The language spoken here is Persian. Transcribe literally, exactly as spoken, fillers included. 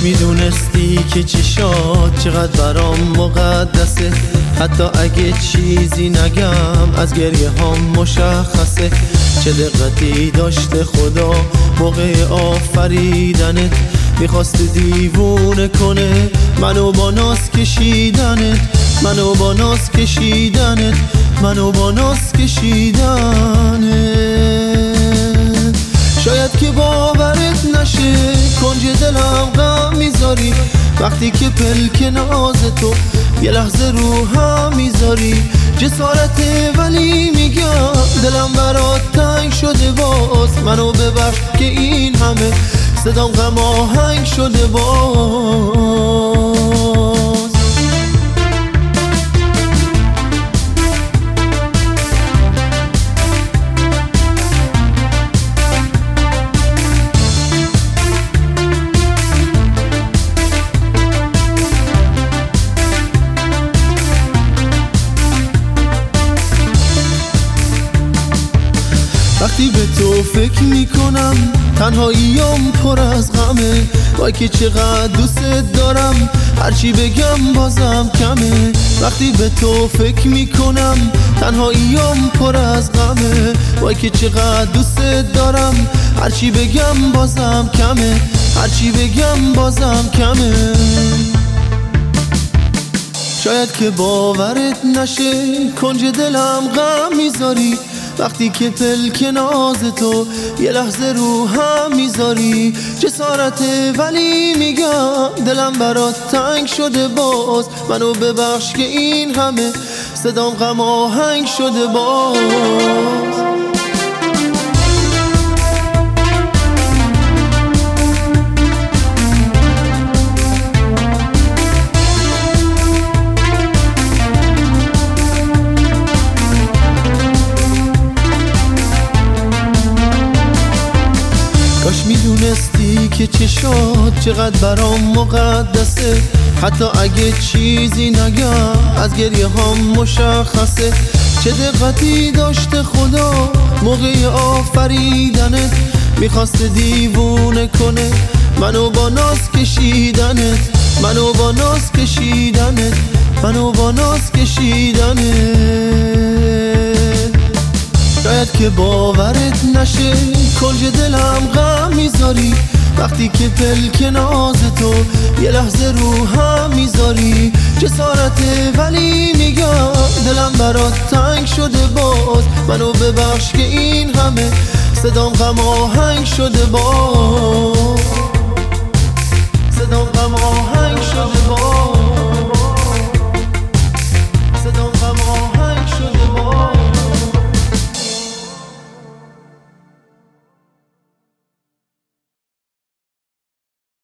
میدونستی که چشات چقدر برام مقدسه، حتی اگه چیزی نگم از گریه هام مشخصه. چه دقتی داشته خدا موقع آفریدنت، میخواست دیوونه کنه منو با ناز کشیدنت، منو با ناز کشیدنت، منو با ناز کشیدنت. شاید که باورت نشه کنج دلم غم میذاری، وقتی که پلک ناز تو یه لحظه رو هم میذاری. جسارته ولی میگم دلم برات تنگ شده باز، منو ببخش که این همه صدام غم آهنگ شده باز. وقتی به تو فکر میکنم تنهاییم پر از غمه، وای که چقدر دوست دارم هرچی بگم بازم کمه. وقتی به تو فکر میکنم تنهاییم پر از غمه، وای که چقدر دوست دارم هرچی بگم بازم کمه، هرچی بگم بازم کمه. شاید که باورت نشه کنج دلم غم میذاری، وقتی که پلک ناز تو یه لحظه رو هم میذاری. جسارته ولی میگم دلم برات تنگ شده باز، منو ببخش که این همه صدام غم آهنگ شده باز. کاش میدونستی که چشات چقدر برام مقدسه، حتی اگه چیزی نگم از گریه هام مشخصه. چه دقتی داشته خدا موقع آفریدنت، میخواست دیوونه کنه منو با ناز کشیدنت، منو با ناز کشیدنت، منو با ناز کشیدنت. شاید که باورت نشه کنج دلم غم میذاری، وقتی که پلک ناز تو یه لحظه رو هم میذاری. جسارته ولی میگم دلم برات تنگ شده باز، منو ببخش که این همه صدام غم آهنگ شده باز، صدام غم آهنگ شده باز.